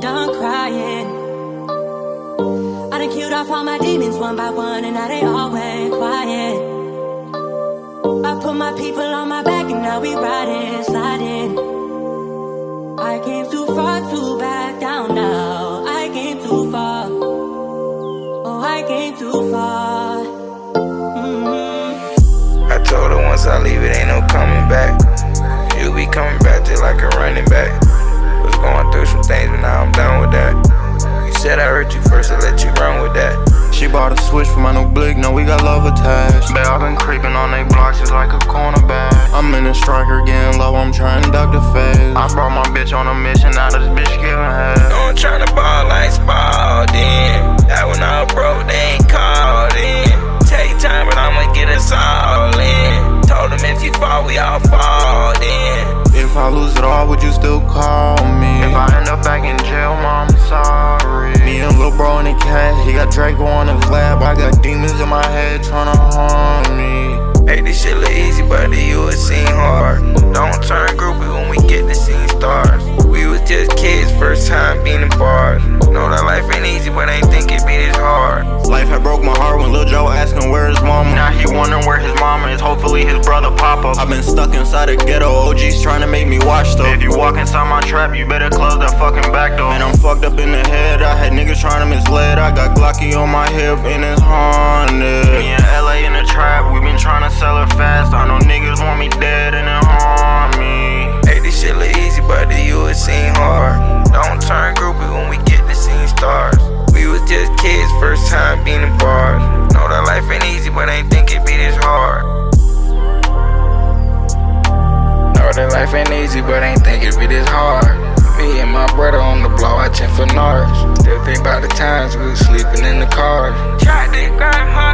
done crying. I done killed off all my demons one by one, and now they all went quiet. I put my people on my back, and now we riding, sliding. I came too far to back down now. I came too far. Oh, I came too far. I told her once I leave it ain't no coming back. You be coming back just like a running back. Was going through some things but now I'm done with that. You said I hurt you first, I let you run with that. She bought a switch for my new blick, now we got love attached. Bet I've been creeping on they blocks just like a cornerback. I'm in a striker getting low, I'm trying to duck the phase. I brought my bitch on a mission, now this bitch giving head. No, I'm tryna ball like Spalding. That when I broke, they ain't called in. Take time, but I'ma get us all in. Told them if you fall, we all fall in. If I lose it all, would you still call me? If I end up back in jail, mom, I'm sorry. Me and lil' bro in the cat, he got Draco on his lap. I got demons in my head tryna harm me. Hey, this shit look easy, but to you it seem hard. Don't turn groupie when we get to seeing stars. We was just kids, first time being in bars. Know that life ain't easy, but ain't think it be this hard. Life had broke my heart when Lil Joe asking where his mama. Now he wondering where his mama is, hopefully his brother Papa. I've been stuck inside a ghetto, OGs trying to make me watch though. If you walk inside my trap, you better close that fucking back door. Man, I'm fucked up in the head, I had niggas trying to mislead. I got Glocky on my hip and it's haunted. Me in LA in the trap, we been trying to sell it fast. I know niggas want me dead and then harm me. Hey, this shit look easy, but to you it seem hard. Don't turn groupie when we get to seeing stars. We was just kids, first time being in bars. Know that life ain't easy, but ain't think it be this hard. Know that life ain't easy, but ain't think it be this hard. Me and my brother on the block watching for Nars. Still think about the times we was sleeping in the cars. Tried to grind hard.